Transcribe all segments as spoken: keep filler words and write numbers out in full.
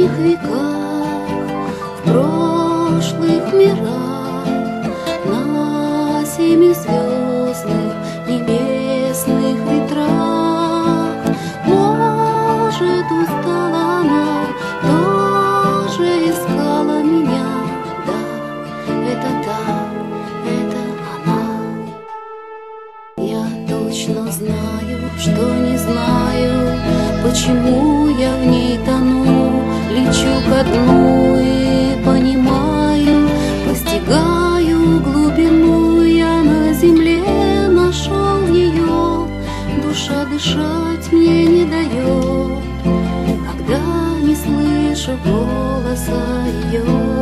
дальних веках, в прошлых мирах, на семизвездных небесных ветрах. Может, устала она, тоже искала меня. Да, это так, это она. Я точно знаю, что не знаю, почему я в ней тону. Лечу ко дну и понимаю, постигаю глубину. Я на земле нашел ее, душа дышать мне не дает, когда не слышу голоса ее.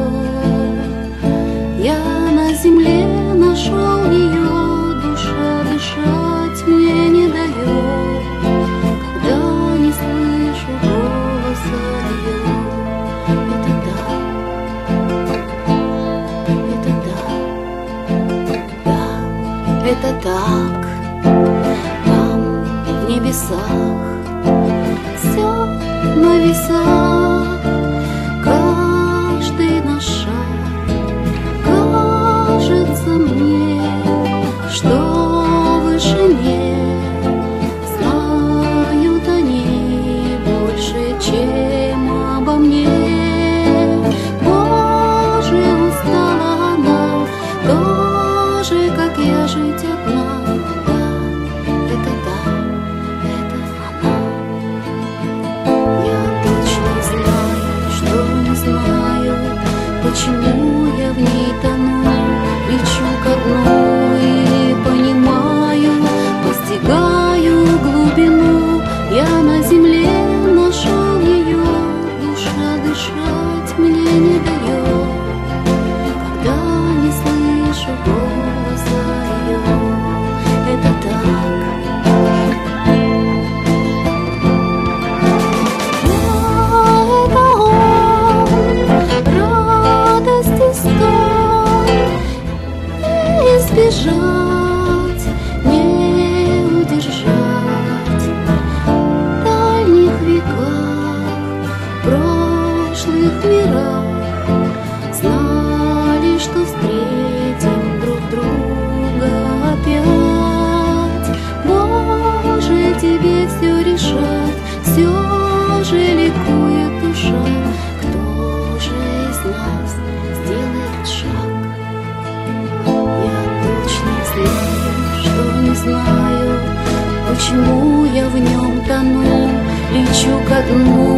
Я на земле нашел ее, душа дышать мне не дает, когда не слышу голоса ее. Это да, это да, да, это так. Там, в небесах, все на весах, каждый наш шаг кажется мне, что в вышине знают они больше, чем обо мне. Боже, устала она, тоже, как я, жить одна. Да, это да, это она. Я точно знаю, что не знаю, почему я в ней тону. Лечу ко дну и понимаю, постигаю глубину. Я на земле нашел ее, душа дышать мне не дает, когда не слышу голоса ее. Это так. Это он, радость и стон, не избежать, не удержать. В дальних веках, в прошлых мирах знали, что встретим друг друга опять. Боже, тебе все решать, все же ликует душа. Кто же из нас сделает шаг? Я точно знаю, что не знаю, почему я в нем тону. Лечу ко дну